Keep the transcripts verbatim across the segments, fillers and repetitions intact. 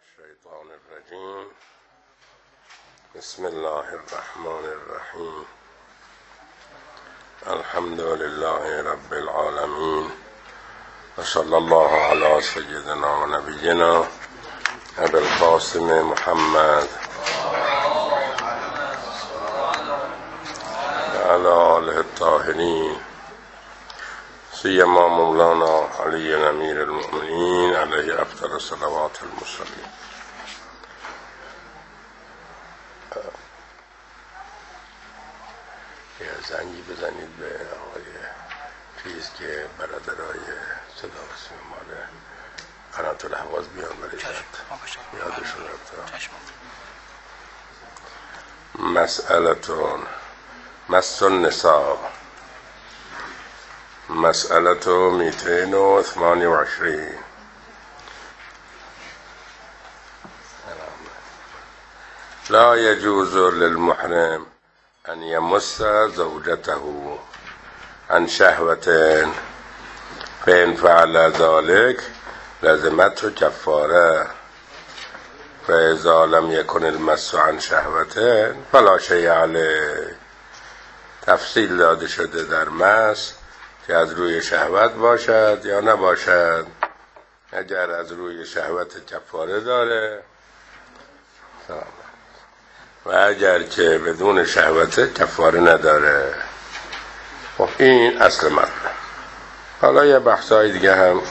الشیطان الرجیم. بسم الله الرحمن الرحیم. الحمد لله رب العالمین و صلی الله علی سیدنا و نبینا ابی القاسم محمد و علی آله الطاهرین سیما مولانا علی امیر المؤمنین علیه افضل صلوات المرسلین. یه زنگی بزنید به آقای چیز که برادرای صدا و سیما مال قنات الاهواز بیان برید یادشون رفت. مسئلتون مس النساء مسألة مئتين وثمانية وعشرين. لا يجوز للمحرم أن يمس زوجته عن شهوة فإن فعل ذلك لزمته كفارة فإذا لم يكن المس عن شهوة فلا شيء عليه. تفصیل داده شده در مس که از روی شهوت باشد یا نباشد. اگر از روی شهوت کفاره داره و اگر که بدون شهوت کفاره نداره. خب این اصل مطلب. حالا یه بحثای دیگه هم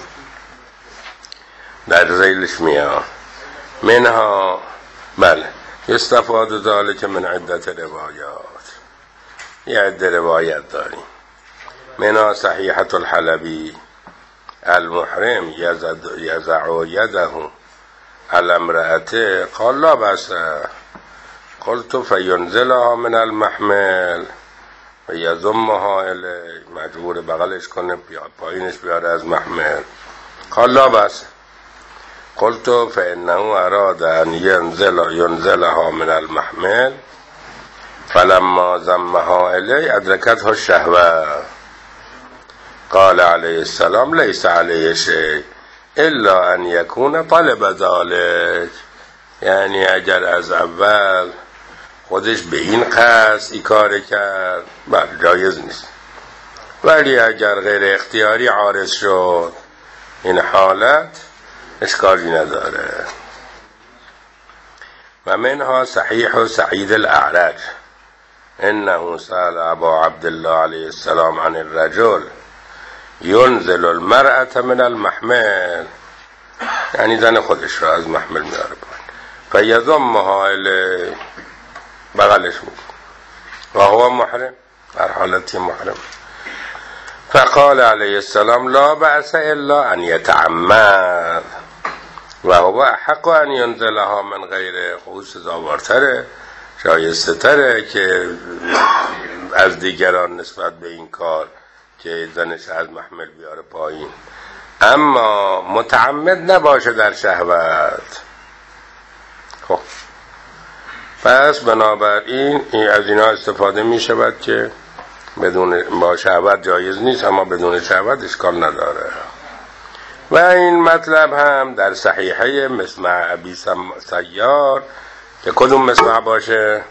در ذیلش میاد. منها بله استفاده ذلك من عدت روایات. یه عده روایت داریم. منها صحیحة الحلبی المحرم یزع یده على امرأته قال لا بأس قلت فینزلها من المحمل و یضمها الی، مجبور بغلش کنه پایینش بیاره از محمل. قال لا بأس قلت فإنه اراد ان ينزل ينزلها من المحمل فلما ضمها الی ادركته الشهوة قال عليه السلام ليس عليه شيء الا ان يكون طلب ذلك. یعنی اگر از اول خودش به این قصد این کار کرد بله جایز نیست، ولی اگر غیر اختیاری عارض شد این حالت اشکالی نداره. و منها صحیح سعید الاعرج انه سأل ابا عبدالله علیه السلام عن الرجل ينزل المرأة من المحمل، یعنی زن خودش رو از محمل میاره پایین فیضمها الی، بغلش میکنه و هو محرم، در حالتی محرم. فقال علیه السلام لا بأس الا ان يتعمد و هو احق ان ينزلها من غیر خود. سزاوارتره شایسته تره که از دیگران نسبت به این کار که زنش از محمل بیاره پایین، اما متعمد نباشه در شهوت. خب پس بنابراین این از اینا استفاده می شود که بدون با شهوت جایز نیست، اما بدون شهوت اشکال نداره. و این مطلب هم در صحیحه مسمع ابی سیار که کدوم مسمع باشه؟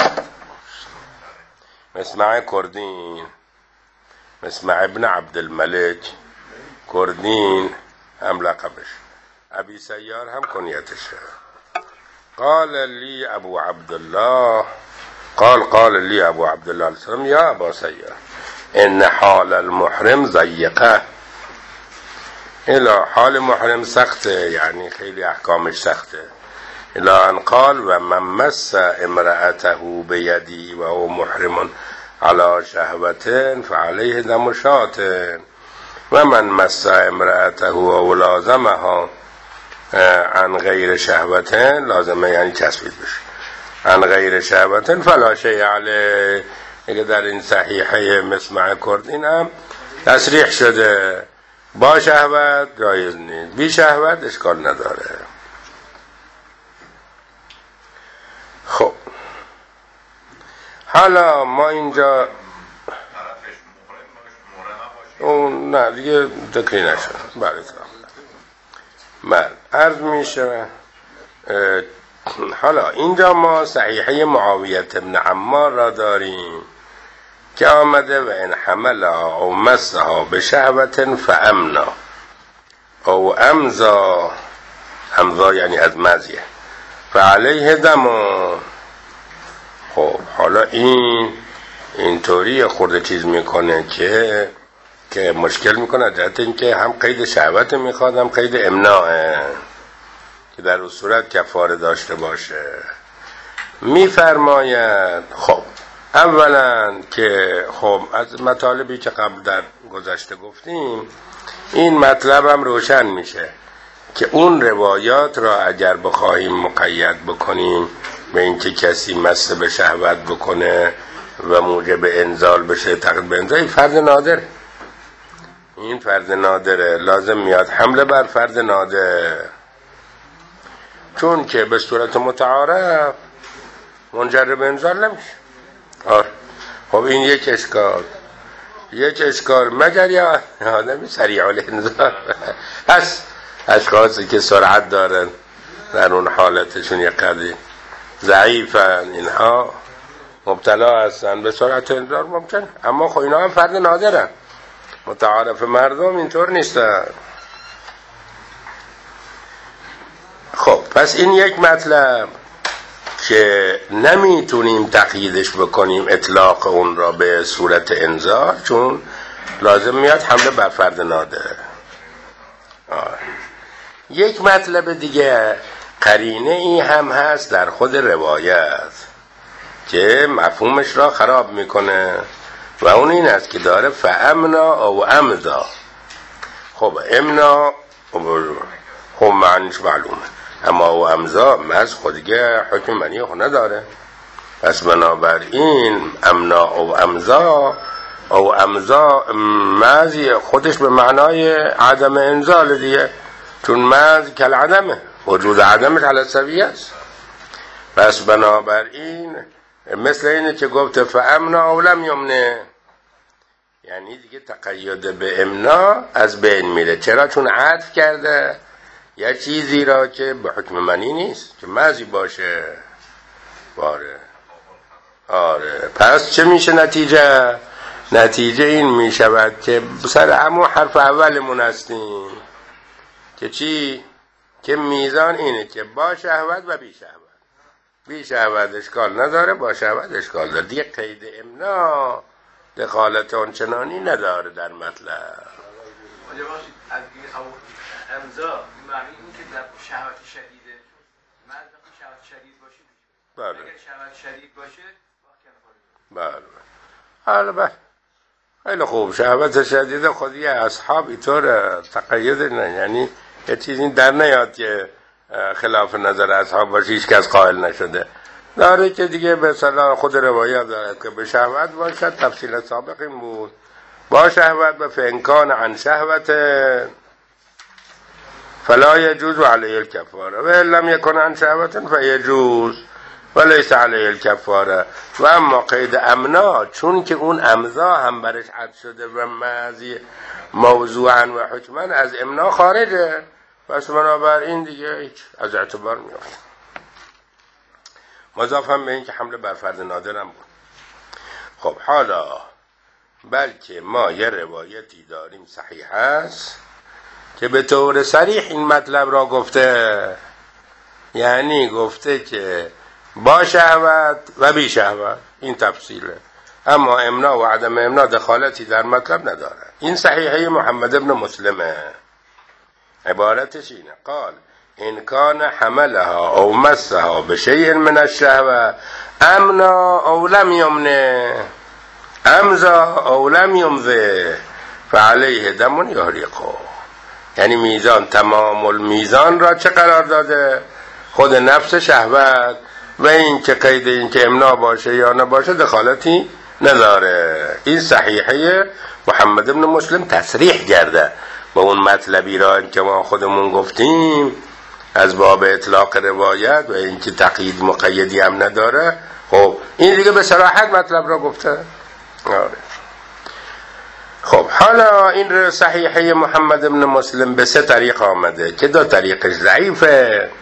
مسمع کردین، مسمع ابن عبدالملک کردین هم لقبش، ابی سیار هم کنیتشه. قال لی ابو عبدالله قال قال لی ابو عبدالله علیه السلام یا ابا سیار ان حال المحرم ضیقه. الا حال محرم سخته، یعنی خیلی احکامش سخته. الا ان قال و من مس امرأته بیدی و هو محرم على شهوة فعليه دم شاة و من مس امرأته و لازمها عن غیر شهوة، لازمه یعنی تثبیت بشه، عن غیر شهوة فلا شيء عليه. اگه در این صحیحه مسمع کردین هم تصریح شده با شهوت جایز نیست، بی شهوت اشکال نداره. خب حالا ما اینجا اون نه دیگه ذکری نشد. بله بله عرض می شود حالا اینجا ما صحیحه معاویه بن عمار را داریم که آمده و ان حملها او مسها به شهوت فامنا او امزا، امزا یعنی از مزیه، فعلیه دم. خب حالا این اینطوری خورده چیز میکنه که که مشکل میکنه، جهت این که هم قید شهوت میخواد هم قید امناعه که در اون صورت کفاره داشته باشه. میفرماید خب اولا که خب از مطالبی که قبل در گذشته گفتیم این مطلب هم روشن میشه که اون روایات را اگر بخواهیم مقید بکنیم به اینکه کسی مس به شهوت بکنه و موجب انزال بشه، تقید به انزال، فرد نادر، این فرد نادره، لازم میاد حمله بر فرد نادر، چون که به صورت متعارف منجر به انزال نمیشه. آره خب این یک اشکال یک اشکال مگر یا آدمی سریع الانزال هست، اشخاصی که سرعت دارن در اون حالتشون یک قدری ضعیفن، اینها مبتلا هستن به سرعت انزال ممکن، اما خب اینا هم فرد نادرن، متعارف مردم اینطور نیستن. خب پس این یک مطلب که نمیتونیم تقییدش بکنیم اطلاق اون را به صورت انزال، چون لازم میاد حمله بر فرد نادر. آه. یک مطلب دیگه قرینه ای هم هست در خود روایت که مفهومش را خراب میکنه و اون این است که داره فامنا او امضا. خب امنا خب معنیش معلومه، اما او امضا مز خودگه حکم منی خود نداره، پس بنابراین امنا او امضا او امضا مز خودش به معنای عدم انزال دیگه، چون مز کل عدمه، وجود عدمش علی السویه است. پس بنابراین مثل اینه که گفت فامنا او لم یمنه، یعنی دیگه تقید به امنا از بین میره. چرا؟ چون عطف کرده یه چیزی را که به حکم منی نیست که مزی باشه. باره آره پس چه میشه نتیجه؟ نتیجه این میشود که سر همون حرف اولمون هستیم که چی؟ که میزان اینه که با شهوت و بی شهوت. بی شهوت اشکال نداره، با شهوت اشکال داره. دیگه قید امنا دخالت آنچنانی نداره در مطلب. امضا معنی این که در شهوت شدیده، مرد وقتی شهوت شدید باشه، بله اگر شهوت شدید باشه بله بله بله خیلی خوب. شهوت شدید خودی اصحاب اینطور تقید نه، یعنی یه چیزی در نیاد که خلاف نظر اصحاب باشه، هیچ کس قائل نشده داره که دیگه به صلاح خود روایت داره که به شهوت باشد. تفصیل سابق این بود با شهوت و فانکان عن شهوت فلا يجوز عليه الكفاره و لم يكن عن شهوت فيجوز وليس عليه الكفاره. و اما قید امنا چون که اون امضا هم برش عد شده و ماضی موضوعا و حکما از امنا خارجه، پس بنابراین دیگه هیچ از اعتبار میافته. مضاف هم به این که حمله بر فرد نادر هم بود. خب حالا بلکه ما یه روایتی داریم صحیح است که به طور صریح این مطلب را گفته، یعنی گفته که با شهوت و بی شهوت، این تفصیله، اما امنا و عدم امنا دخالتی در مطلب نداره. این صحیحه محمد ابن مسلمه، عبارتش اینه قال ان کان حملها او مسها بشیء من الشهوه امنا او لم یمنه امضا او لم یمضه فعلیه دم یحرقه. یعنی میزان تمام المیزان را چه قرار داده؟ خود نفس شهوت و این که قید این که امنا باشه یا نباشه دخالتی نداره. این صحیحه محمد ابن مسلم تصریح کرده با اون مطلبی را که ما خودمون گفتیم از باب اطلاق روایت و این که تقیید مقیدی هم نداره. خب این دیگه به صراحت مطلب را گفته. آره. خب حالا این صحیحه محمد ابن مسلم به سه طریق آمده که دو طریقش ضعیفه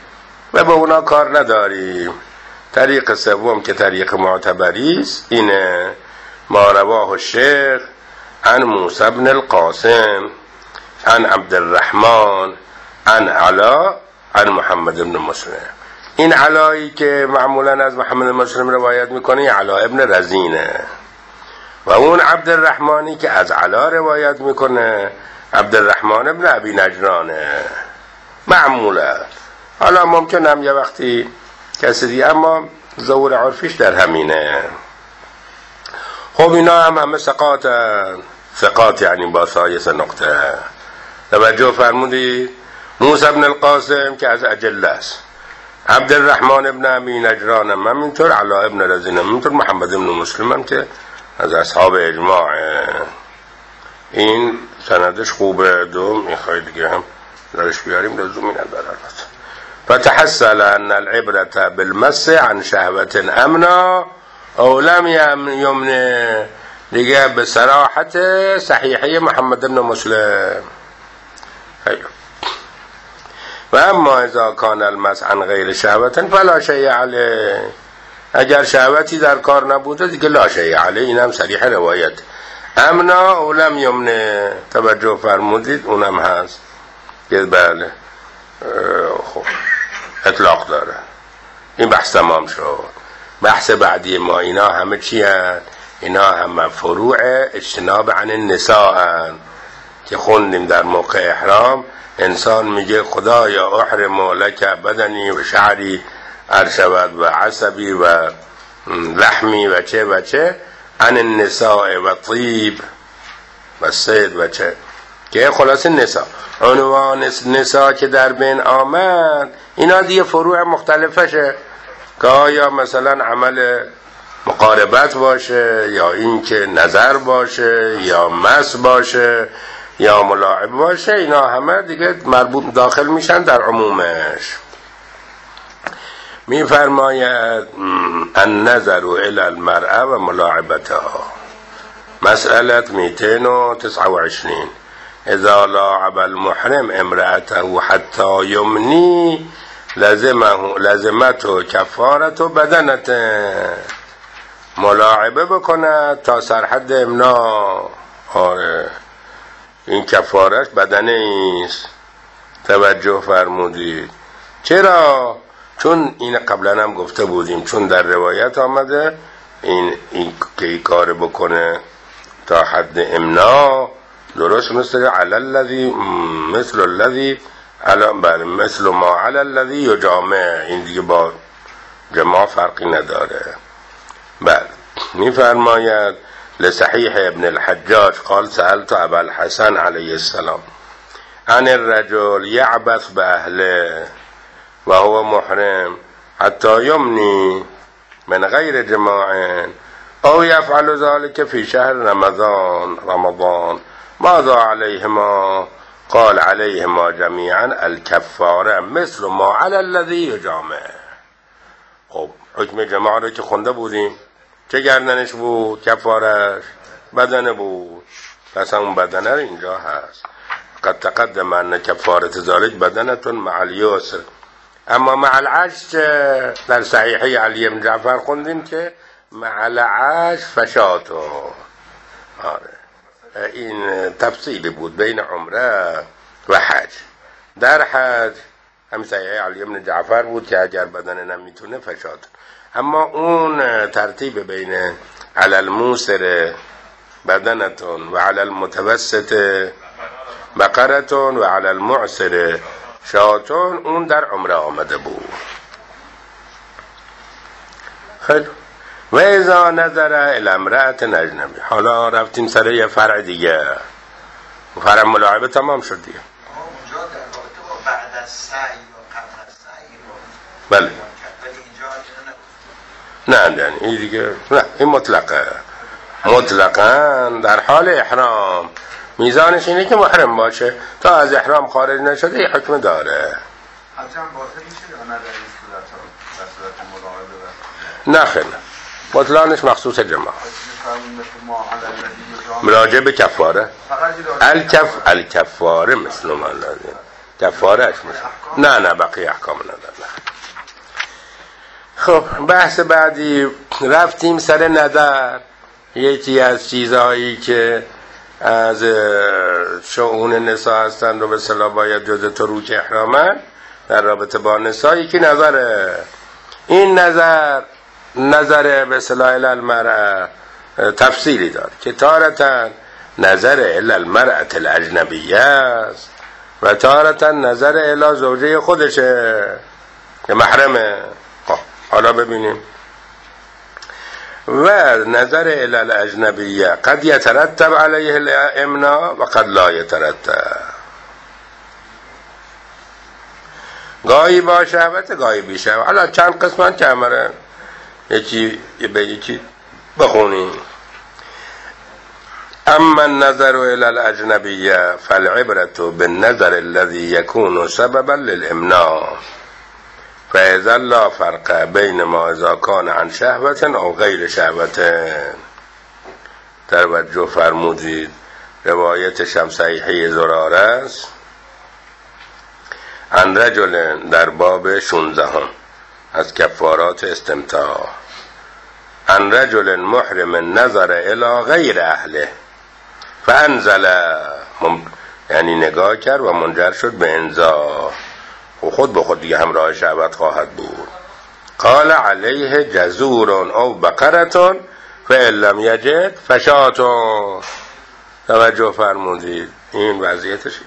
و به اونا کار نداریم. طریق سوم که طریق معتبری است اینه ما رواه الشیخ عن موسی بن القاسم عن عبد الرحمن عن علا عن محمد بن مسلم. این علایی که معمولا از محمد بن مسلم روایت میکنه علا ابن رزینه و اون عبد الرحمنی که از علا روایت میکنه عبد الرحمن ابن ابی نجرانه معمولا. حالا ممکنم یه وقتی کسی دیگه، اما ظهور عرفیش در همینه. خب اینا هم همه ثقات ثقات یعنی با سایس نقطه. توجه فرمودید موسی بن القاسم که از اجله است، عبد الرحمن ابن ابی نجران هم همینطور، علا ابن رزین هم همینطور، محمد ابن مسلم هم که از اصحاب اجماع. این سندش خوبه. دو میخوای دیگه هم درش بیاریم لزومی نداره. فتحصل ان العبرة بالمس عن شهوة امنا او لم یمن دیگه به صراحت صحیحه محمد بن مسلم. خیلی. و اما اذا کان المس عن غیر شهوة فلا شیء علیه. اگر شهوتی در کار نبوده دیگه لا شیء علیه. این هم صریح روایت. امنا او لم یمن، توجه فرمودید اونم هست که بله خب اطلاق داره. این بحث تمام شد. بحث بعدی ما اینا همه چی هست؟ اینا همه فروع اجتناب عن النساء هست که خوندیم در موقع احرام. انسان میگه خدایا احرم لک بدنی و شعری ارشود و عصبی و لحمی و چه و چه عن النساء و طیب و سید و چه که خلاص نساء. عنوان نساء که در بین آمد اینا دیگه فروع مختلفشه که آیا مثلا عمل مقاربت باشه یا این که نظر باشه یا مس باشه یا ملاعب باشه. اینا همه دیگه مربوط داخل میشن در عمومش. میفرماید النظر الى المرأة و ملاعبتها. مسئله مئتين وتسعة وعشرين اذا لاعب المحرم امرأته حتى یمنی لازمه لازمته کفارت و بدنته. ملاعبه بکنه تا سرحد امنا. آره این کفارش بدنه ایست. توجه فرمودید. چرا؟ چون این قبلا هم گفته بودیم، چون در روایت آمده این, این که این کار بکنه تا حد امنا درست مثل علی الذی مثل الذی بله مثل ما علی الذی یجامع. این دیگه با جماع فرقی نداره. بله میفرماید لصحیح ابن الحجاج قال سألت ابا الحسن علیه السلام عن الرجل یعبث باهله و هو محرم حتی یمنی من غیر جماع او یفعل ذلك فی شهر رمضان رمضان ماذا علیهما؟ قال علیهما جمیعا الکفاره مثل ما علی الذی یجامع. خب حکم جماع رو که خونده بودیم چه گردنش بود؟ کفارش بدنه بود. پس اون بدنه اینجا هست. قد تقدم ان کفارت ذلك بدنتون مع الیسر. اما مع العجز در صحیحه علی بن جعفر خوندیم که مع العجز فشاتو. آره این تفصیلی بود بین عمره و حج. در حج هم صحیحه علی بن جعفر بود که اگر بدن نمیتونه فشات. اما اون ترتیب بین علی الموسر بدنتون و علی المتوسط بقرتون و علی المعسر شاتون اون در عمره آمده بود. خیلی. و اذا نظر الى امرأة اجنبی. حالا رفتیم سر یه فرع دیگه. فرع ملاعبه تمام شد دیگه. اونجا در رابطه با بعد از سعی و قبل از سعی رو بله. ولی اینجا نه نه این دیگه نه این مطلقه. مطلقاً در حال احرام میزانش اینه که محرم باشه. تا از احرام خارج نشده یه حکم داره. حتما باطل میشه یا نه در این صورت ها در صورت ملاعبه؟ نه خیلی بطلانش مخصوص جماع. مراجعه به کفاره. الکف الکفاره مثل ما لازم. کفاره اش مثل. نه نه بقیه احکام نداره. خب بحث بعدی رفتیم سر نظر. یکی از چیزهایی که از شؤون نساء هستند و به اصطلاح باید جز تروک احرامن در رابطه با نساء، یکی نظره. این نظر نظر به اصطلاح المرأة تفصیلی داد که تارة نظر الی المرأة الاجنبیه است و تارة نظر الی زوجه خودشه که محرمه. حالا ببینیم. و نظر الی الاجنبیه قد یترتب علیه الامناع و قد لا یترتب. گاهی با شهوت گاهی بی شهوت. حالا چند قسمت که امره یکی به یکی بخونیم. اما النظر الى الاجنبیه فالعبرة بالنظر الذي يكون سببا للامناع فاذا لا فرق بین ما اذا كان عن شهوت او غیر شهوت. توجه فرمودید روایت شمسیحی زراره است عن رجل در باب شانزده از کفارات استمتاع. عن رجل محرم نظر الى غیر اهله فانزل، یعنی نگاه کرد و منجر شد به انزا و خود به خود دیگه همراه شهوت خواهد بود. قال علیه جزور او بقرة فإن لم یجد فشاة. توجه فرمودید این وضعیتش.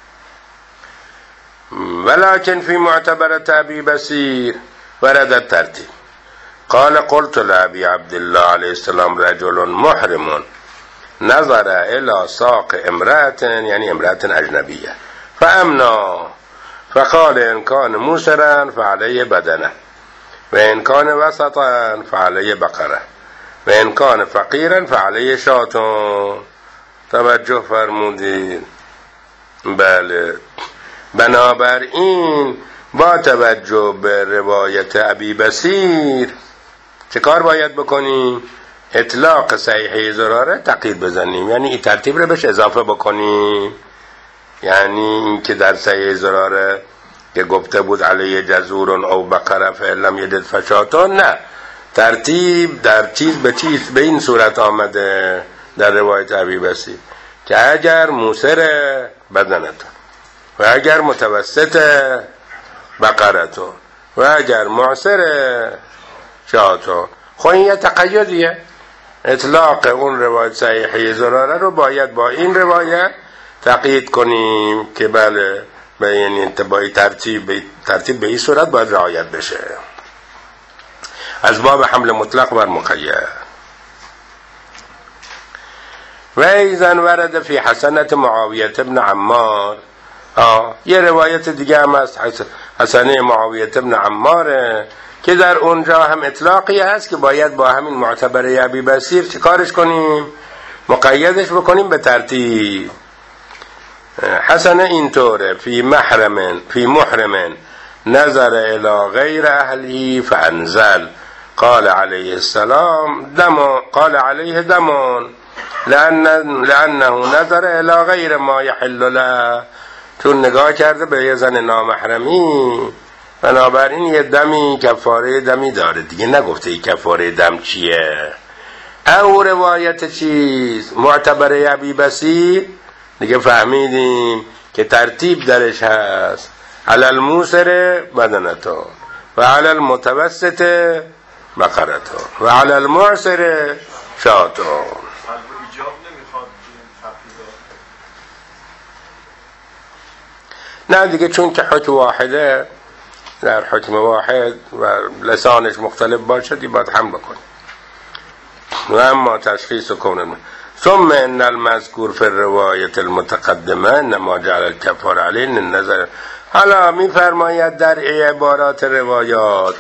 ولكن في معتبرة ابي بصير ورد الترتيب. قال قلت لأبي عبد الله عليه السلام رجل محرم نظر الى ساق امرأة، يعني امرأة اجنبية فامنا فقال ان كان موسرا فعليه بدنه وان كان وسطا فعليه بقرة وان كان فقيرا فعليه شاة. توجه فرمودید. بله، بنابراین با توجه به روایت ابی بصیر چه کار باید بکنیم؟ اطلاق صحیحه زراره تقیید بزنیم، یعنی این ترتیب رو بهش اضافه بکنیم. یعنی این که در صحیحه زراره که گفته بود علیه جزور او بقره فلم یجد فشاتون، نه، ترتیب در چیز به چیز به این صورت آمده در روایت ابی بصیر که اگر موسر بدنتون و اگر متوسط بقرتون و اگر معسر شاتون. خب این یه تقییدیه. اطلاق اون روایت صحیحه زراره رو باید با این روایت تقیید کنیم که بله به این انتباهی ترتیب ترتیب به این صورت باید رعایت بشه. از باب حمل مطلق بر مقید. و ایضا ورد فی حسنت معاویه ابن عمار. آه یه روایت دیگه هم از حسنه معاویه ابن عماره که در اونجا هم اطلاقی هست که باید با همین معتبره ابی بصیر چه کارش کنیم؟ مقیدش بکنیم به ترتیب. حسنه اینطوره فی محرم فی محرم نظر الی غیر اهلی فانزل قال علیه السلام دم قال علیه دمون لأن لأنه نظر الی غیر ما یحل له، چون نگاه کرده به یه زن نامحرمی بنابراین یه دمی کفاره دمی داره دیگه. نگفته ای کفاره دم چیه. او روایت چیز معتبره ابی بصیر دیگه فهمیدیم که ترتیب درش هست. علی الموسر بدنتون و علی المتوسط بقرتون و علی المعسر شاتون. نه دیگه، چون که حکم واحده در حکم واحد و لسانش مختلف باشه دی باید هم بکنی. و اما تشخیص کنن ثم ان المذکور فی الروایت المتقدمه انما جعل الکفار علیه النظر. حالا می فرماید در عبارات روایات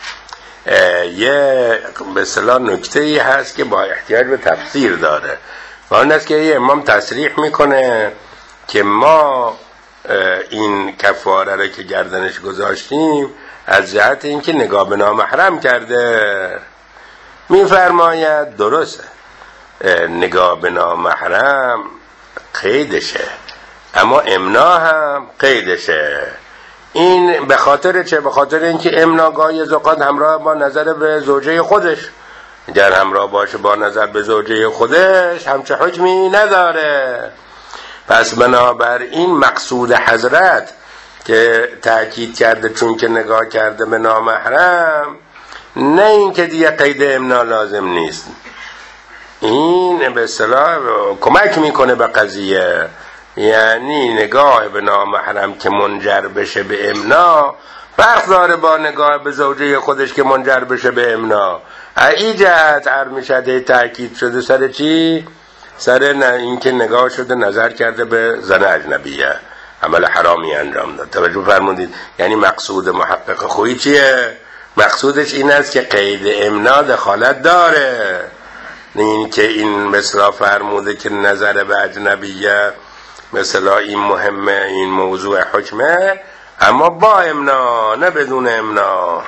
یه به اصطلاح نکته ای هست که با احتیاج به تفسیر داره و اون است که یه امام تصریح میکنه که ما این کفاره رو که گردنش گذاشتیم از جهت اینکه نگاه به نامحرم کرده. میفرماید درسته نگاه به نامحرم قیدشه، اما امنا هم قیدشه. این به خاطر چه؟ به خاطر اینکه امنا گاهی از اوقات همراه با نظر به زوجه خودش، اگر همراه باشه با نظر به زوجه خودش همچه حکمی نداره. پس بنابراین مقصود حضرت که تأکید کرده چون که نگاه کرده به نامحرم، نه این که دیگه قید امنا لازم نیست، این به اصطلاح کمک میکنه به قضیه. یعنی نگاه به نامحرم که منجر بشه به امنا فرق داره با نگاه به زوجه خودش که منجر بشه به امنا. ای جهت عرض میشه تأکید شده سر چی؟ سر نه این که نگاه شده نظر کرده به زن اجنبیه، عمل حرامی انجام داد. توجه فرمودید؟ یعنی مقصود محقق خویی چیه؟ مقصودش این است که قید امنا دخالت داره، نه این که این مثلا فرموده که نظر به اجنبیه مثلا این مهمه، این موضوع حکمه، اما با امنا نه بدون امنا.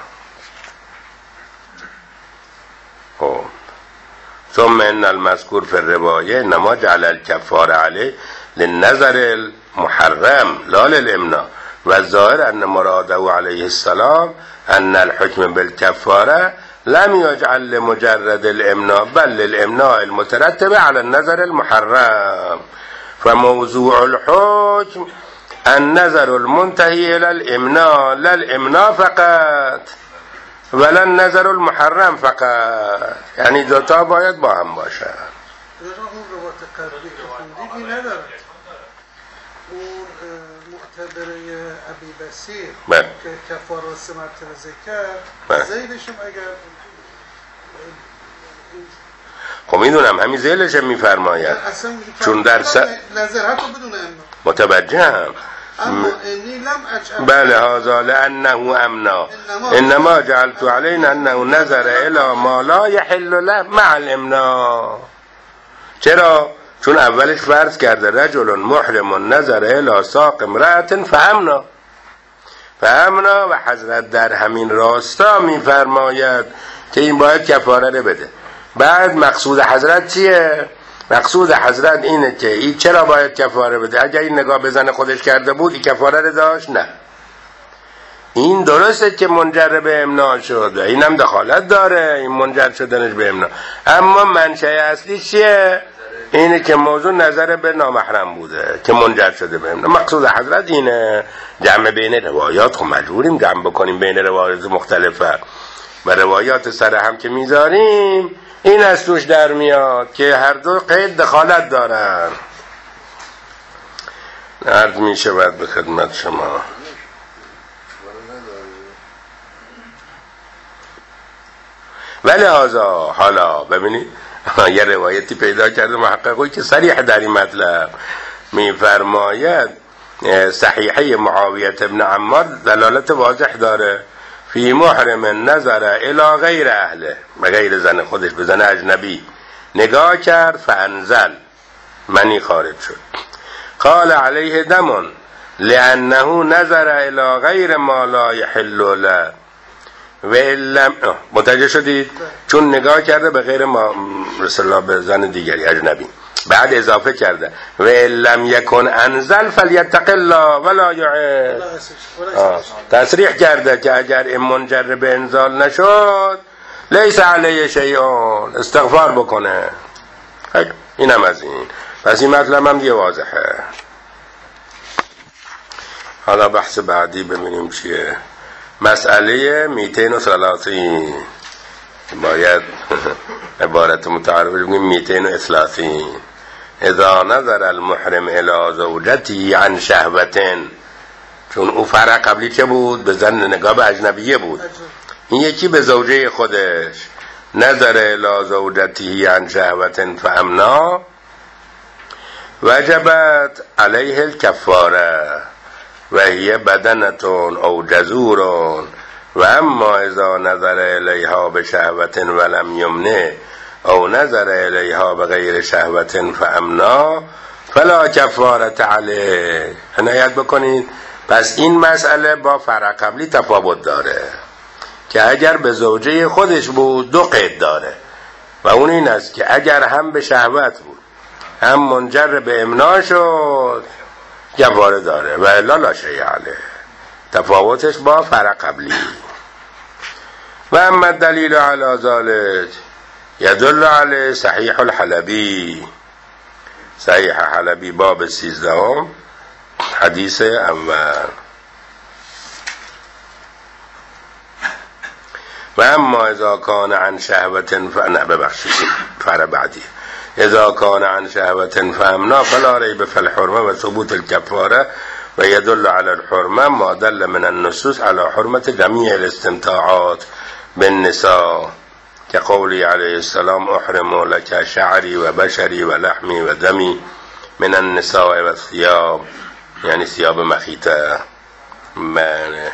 خب ثم ان المذکور فی الروایه انما جعل الکفاره علیه للنظر المحرم لا للامنا و الظاهر ان مراده علیه السلام ان الحکم بالکفاره لم یجعل لمجرد الامنا بل للامناء المترتب على النظر المحرم فموضوع الحكم النظر المنتهي الى الامناء لا الامناء فقط ولا النظر المحرم فقط. یعنی دوتا باید با هم باشن. اون روایت قبلی خوندی نداره. اون معتبره ابی بصیر که کفاره سه مرتبه ذکر زیدشم اگر خب میدونم همین ذیلش هم میفرماید چون در س... نظر حتی بدون امنا متوجهم اما انی لم اجعل بله هذا لانه امنا انما جعلت علينا انه نظر الى ما لا يحل له مع الامنا. چرا؟ چون اولش فرض کرده رجل محرم نظر الى ساق امرأة فامنا فامنا و حضرت در همین راستا میفرماید که این باید کفاره رو بده. بعد مقصود حضرت چیه؟ مقصود حضرت اینه که این چرا باید کفاره بده؟ اگر این نگاه به زن خودش کرده بود این کفاره رو داشت؟ نه. این درسته که منجر به امنا شد و این هم دخالت داره این منجر شدنش به امنا، اما منشأ اصلی چیه؟ اینه که موضوع نظر به نامحرم بوده که منجر شده به امنا. مقصود حضرت اینه. جمع بین روایات خب مجبوریم جمع بکنیم بین روایات مختلفه و روایات سر هم که میذاریم این از توش در میاد که هر دو قید دخالت دارن. عرض می شود به خدمت شما ولی هازا حالا ببینید یه روایتی پیدا کرده محققی که صریح در این مطلب میفرماید صحیحه معاویه ابن عمار دلالت واضح داره فی محرم نظر الی غیر اهله، به غیر زن خودش به زن اجنبی نگاه کرد فانزل منی خارج شد قال علیه دمون لانه نظر الی غیر ما لا یحل له و لم متوجه شدید؟ چون نگاه کرده به غیر ما رسول به زن دیگری اجنبی، بعد اضافه کرده و لم یکن انزل فلیتق الله ولا یعد. تصریح کرده که اگر این منجر به انزال نشد لیس علیه شیئون، استغفار بکنه. اینم از این. پس این مطلب هم دیگه واضحه. حالا بحث بعدی ببینیم چیه. مسئله میتین و ثلاثین، باید عبارت متعارف بگیم میتین و اثلاثین. اذا نظر المحرم الى زوجتی عن شهوتن، چون او فرع قبلی چه بود؟ به زن نگاه به اجنبیه بود. این یکی به زوجه خودش نظر الى زوجتی عن شهوتن فامنا وجبت علیه الکفاره و هی بدنتون او جزورون و اما اذا نظر الیها به شهوت ولم یمنه او نظر الیها به غیر شهوت فامنا فلا کفارت علیه. عنایت بکنید. پس این مسئله با فرع قبلی تفاوت داره که اگر به زوجه خودش بود دو قید داره و اون این است که اگر هم به شهوت بود هم منجر به امنا شد کفاره داره و الا لا شیء علیه. تفاوتش با فرع قبلی. و اما دلیل علی ذلك یدل علی صحیح الحلبی، صحیح حلبی باب سیزدهم حدیث اول. و اما اذا کان عن شهوت فانا ببخشید فرع بعدی اذا کان عن شهوت فامنا فلا ریب فی الحرمه و ثبوت الكفاره و يدل على الحرمه ما دل من النصوص على حرمه جميع الاستمتاعات بالنساء كقوله عليه السلام احرم لك شعري وبشري ولحمي ودمي من النساء والثياب، یعنی ثياب مخیطه. بله.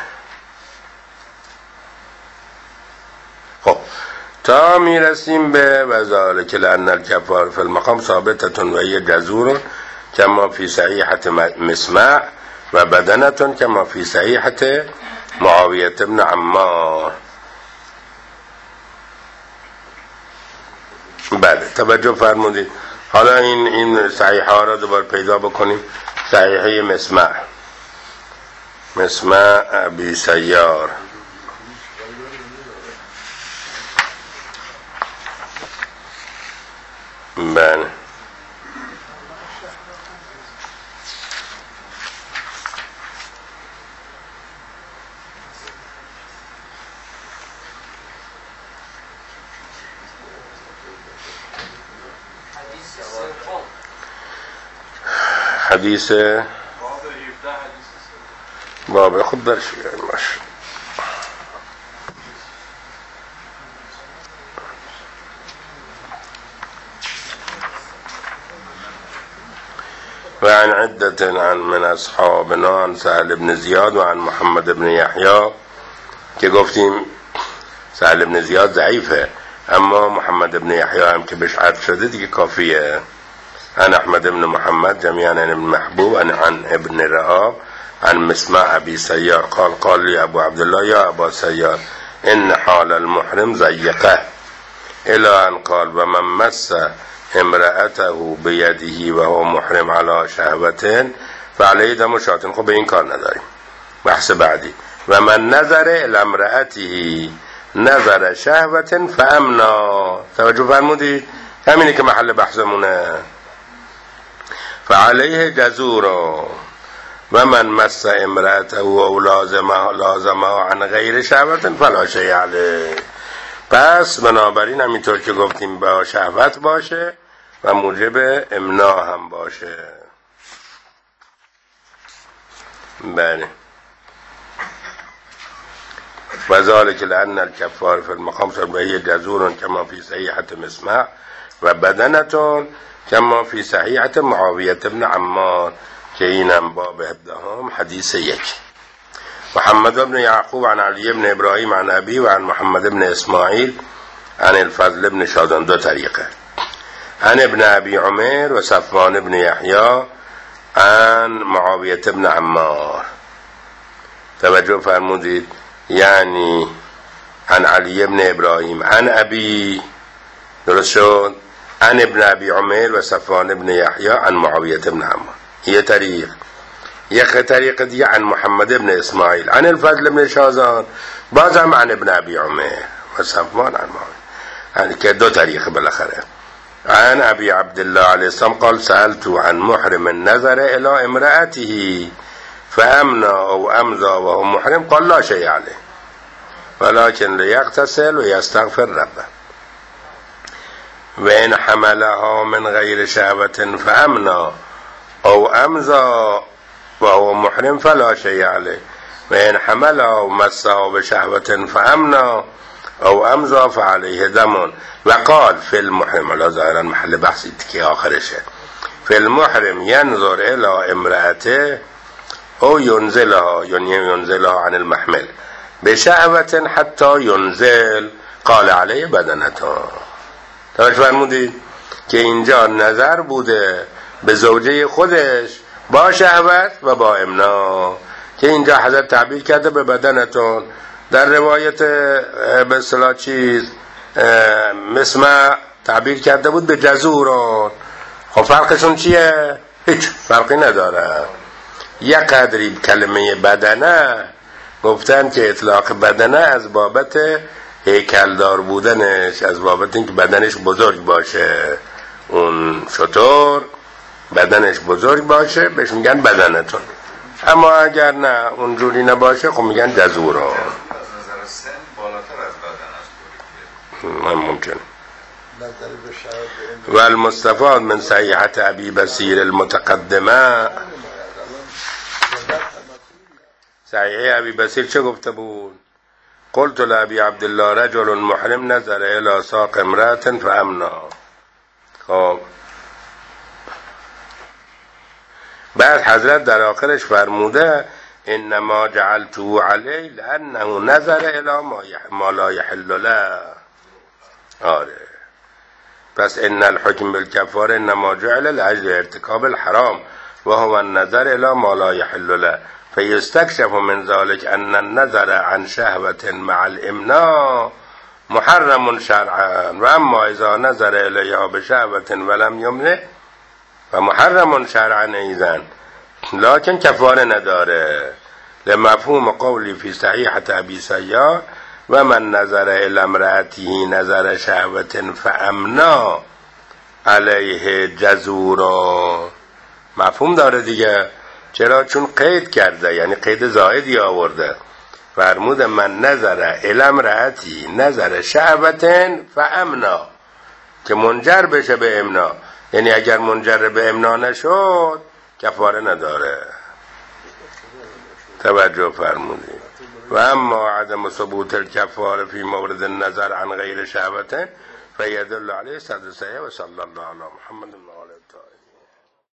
خب تا میرسیم به وذالک لأن الكفار في المقام ثابتة و هي جزور كما في صحيحة مسمع و بدنة كما في صحيحة معاوية بن عمار. بله توجه فرمودید. حالا این این صحیحه ها را دوباره پیدا بکنیم. صحیحه مسمع، مسمع ابی سیار. بله حدیث باب خود درش بیاریم باشه. و عن عدة عن من اصحابنا عن سهل بن زیاد و عن محمد بن یحیی که گفتیم سهل بن زیاد ضعیفه، اما محمد بن یحیی هم که بهش عطف شده دیگه کافیه. عن احمد بن محمد جميعا عن ابن محبوب عن, عن ابن رعاب عن مسمع ابي سيار قال قال لي ابو عبد الله يا ابا سيار ان حال المحرم ضيقه الى ان قال ومن مس امرأته بیده و هو محرم علی شهوتین فعلیه دم شاتین. خب به این کار نداریم. بحث بعدی و من نظر الامرأته نظر شهوتین فامنا. توجه فرمودید؟ همینه که محل بحثمونه. فعلیه جزورا و من مس امرأته و لازمه لازمه عن غیر شهوتین فلا شیء علیه. پس بنابراین همینطور که گفتیم با شهوت باشه و موجب امناع هم باشه. بله و ذالک لأن الكفار في المقام صبحی جزور کما فی صحیحة مسمع و بدنة کما فی صحیحة معاویة بن عمار که اینم باب هفدهم حدیث یک. محمد بن يعقوب عن علي بن ابراهيم عن ابي وعن محمد بن اسماعيل عن الفضل بن شادان. دو طریقه. عن ابن ابي عمر و صفوان بن يحيى عن معاوية بن عمار. توجه فرمودید؟ یعنی عن علي بن ابراهيم عن ابي، درست شد؟ عن ابن ابي عمر و صفوان بن يحيى عن معاوية بن عمار. یه طریق. یک طریق دیگه عن محمد بن اسماعیل عن الفضل بن شازان، بازم عن ابن ابی عمر و صفوان عن معاویه، که دو طریق بالاخره. عن ابي عبد الله عليه السلام قال سألت عن محرم النظر الى امرأته فامنا او امضى وهو محرم قال لا شيء عليه ولكن ليغتسل ويستغفر ربه وان حملها من غير شهوة فامنا او امضى وهو محرم فلا شيء عليه وإن حمل أو مسه بشهوة فأمنا أو أمضى فعليه دم. وقال في المحرم، لا ظاهرا محل بحثی که آخرشه، في المحرم ينظر إلى امرأته أو ينزلها يعني ينزلها عن المحمل بشهوة حتى ينزل قال عليه بدنته. توجه فرمودید که اینجا نظر بوده به زوجه خودش با شهوت و با امنا، که اینجا حضرت تعبیر کرده به بدنتون. در روایت به اصطلاح چیز مسمع تعبیر کرده بود به جزوران. خب فرقشون چیه؟ هیچ فرقی نداره. یک قدری کلمه بدنه گفتن که اطلاق بدنه از بابت هیکلدار بودنش، از بابت اینکه بدنش بزرگ باشه، اون شطور بدنش بزرگ باشه بهش میگن بدنتون. اما اگر نه اونجوری نباشه خب میگن جزوران. از نظر سن بالاتر از بدن است. ممکن. و المستفاد من صحیحت ابی بصیر المتقدمه، صحیحه ابی بصیر چه گفته بود؟ قلت لابی عبدالله رجل محرم نظر الى ساق امرأة فامنا. خب بعد حضرت در آخرش فرموده انما جعلته علی لانه نظر الى ما لا یحل له. آره پس ان الحکم بالکفاره انما جعل لاجل ارتکاب الحرام و هو النظر الى ما لا یحل له فیستکشف من ذلك ان النظر عن شهوة مع الامناء محرم شرعا و اما اذا نظر الیها بشهوة ولم یمنه و محرم شرعا ایضا لكن کفاره نداره لمفهوم قولی فی صحیحة ابی سیار و من نظر الی امرأته نظر شهوة فامنا علیه جزورا. مفهوم داره دیگه. چرا؟ چون قید کرده، یعنی قید زائدی آورده. فرمود من نظر الی امرأته نظر شهوة فامنا، که منجر بشه به امنا، یعنی اگر منجر به امنا نشد کفاره نداره. توجه فرمودید. و اما عدم ثبوت الكفاره في مورد النظر عن غیر شهوة فيدل عليه صدر صحیح و صلی الله علی محمد و آله الطاهرین.